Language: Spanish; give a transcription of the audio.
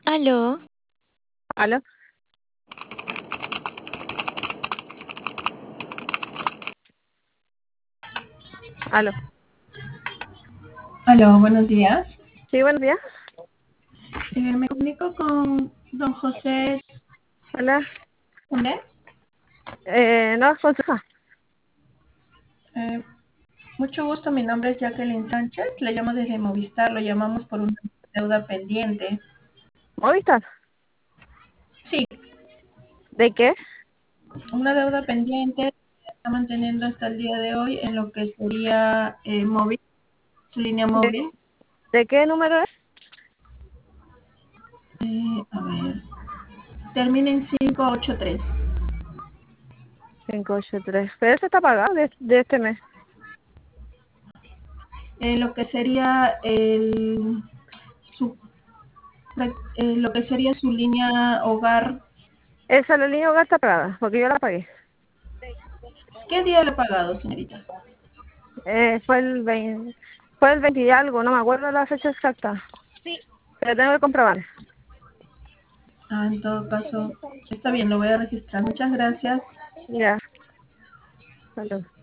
Aló, ¿Aló? ¿Aló? Aló, buenos días. Sí, buenos días. Me comunico con don José Hola. Funes. No, con su hija. Eh, Mucho gusto, mi nombre es Jacqueline Sánchez. Le llamo desde Movistar, lo llamamos por una deuda pendiente. ¿Movistar? Sí, ¿De qué? una deuda pendiente que está manteniendo hasta el día de hoy en lo que sería móvil, su línea ¿De, móvil. de qué número es? A ver, termina en 583. 583. Pero eso está pagado de este mes. Lo que sería su, lo que sería su línea hogar. Esa la línea hogar está pagada, porque yo la pagué. ¿Qué día le ha pagado, señorita? Fue el 20 y algo, no me acuerdo la fecha exacta. Pero tengo que comprobar. En todo caso, está bien, lo voy a registrar. Muchas gracias. Ya. Salud.